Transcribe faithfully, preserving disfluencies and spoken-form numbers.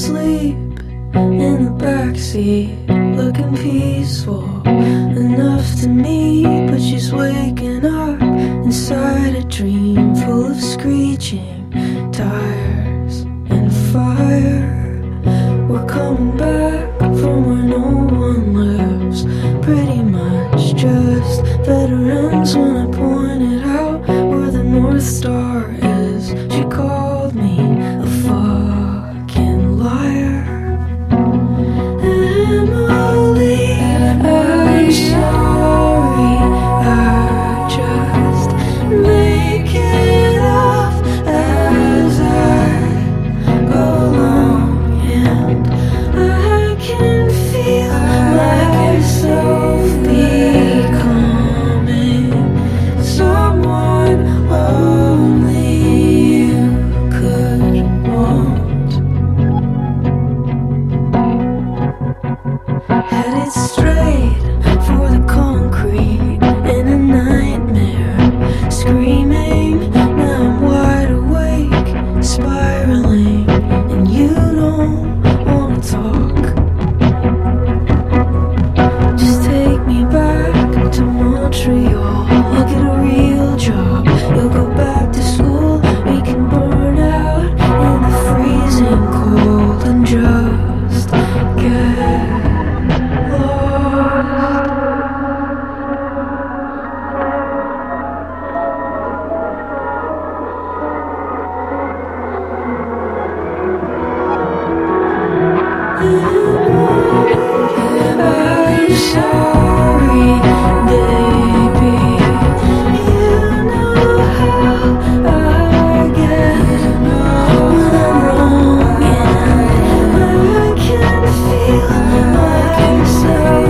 asleep in the backseat, looking peaceful enough to me, but she's waking up inside a dream full of screeching tires and fire. We're coming back from where no one lives, pretty much just veterans. When I pointed out where the North Star is, she called me a fucking liar. Emily, I'm sorry, I just make it up as I go along, and I can feel myself becoming someone. Oh,